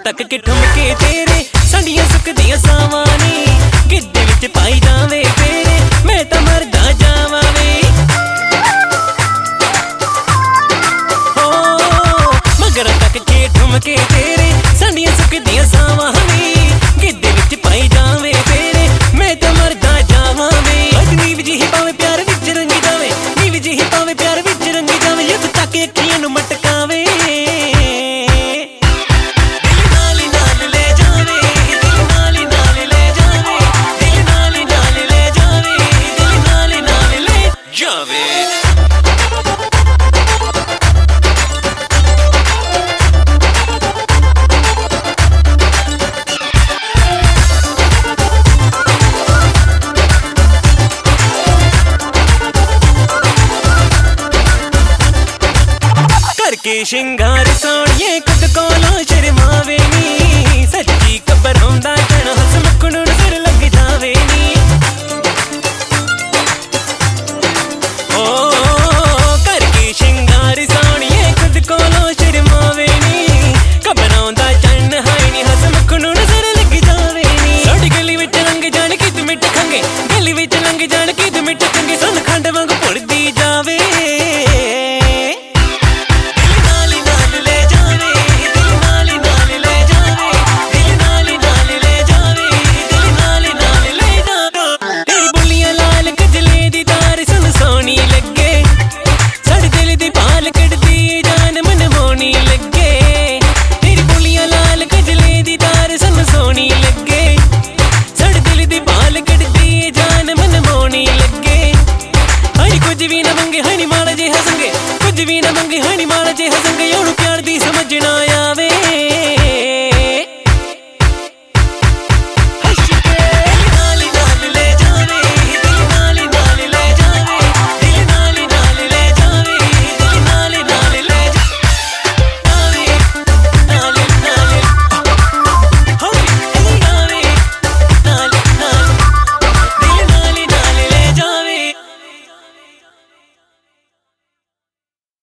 तक के ठुमके तेरे साडियां सुख दियां सावां नी गिद्दे विच पाई जावे तेरे मैं तां मरदा जावां वे हो मगर तक के ठुमके तेरे साडियां सुख दियां सावां नी गिद्दे विच पाई जावे तेरे मैं तां मरदा जावां वे नीव जी ही पावे प्यार विच रंगी जावे नीव जी ही पावे प्यार विच रंगी जावे युद्ध तक अखियां नूं मटकावे के शिंगार